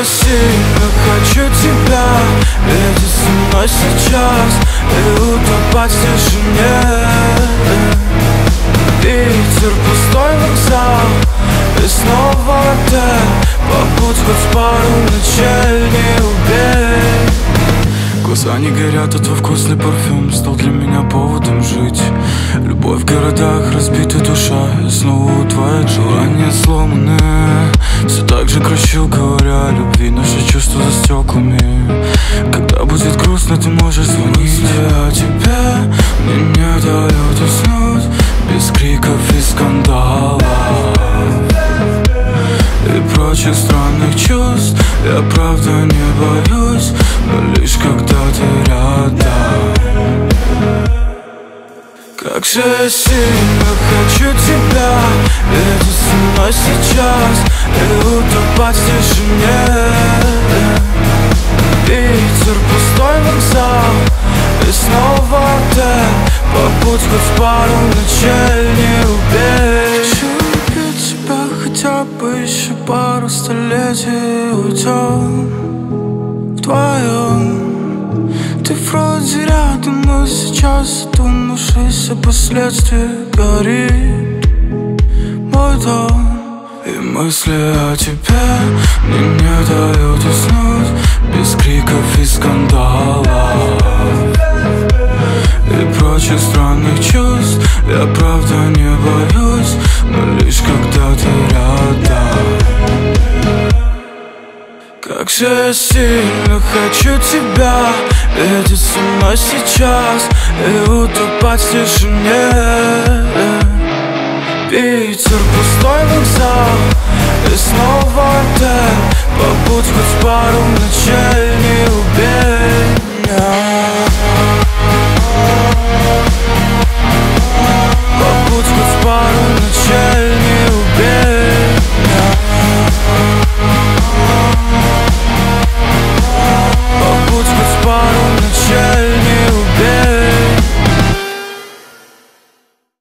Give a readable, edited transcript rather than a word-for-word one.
сильно хочу тебя видеть со мной сейчас и утопать в тишине. Питер, пустой вокзал и снова отель. Побудь хоть пару ночей, не убей. Глаза не горят, а твой вкусный парфюм стал для меня поводом жить. Любовь в городах, разбита душа, и снова твое желание сломаны. Все так же грущу, говоря о любви. Наши чувства за стеклами. Когда будет грустно, ты можешь звонить. Мысли о тебе мне не дают уснуть. Без криков и скандалов и прочих странных чувств. Я правда не боюсь, но лишь когда ты рядом. Как же я сильно хочу тебя видеть со мной сейчас и утопать в тишине. Питер, пустой вокзал и снова отель. Побудь хоть пару ночей, не убей. Хочу любить тебя хотя бы еще пару столетий. Уйдем вдвоем. Ты вроде рядом, но сейчас задумавшись о последствиях горит мой дом. И мысли о тебе мне не дают уснуть. Без криков и скандалов и прочих странных чувств. Я правда не боюсь, но лишь когда ты рядом. Как же я сильно хочу тебя видеть со мной сейчас и утопать в тишине. Питер, пустой вокзал и снова отель. Побудь хоть пару ночей, не убей.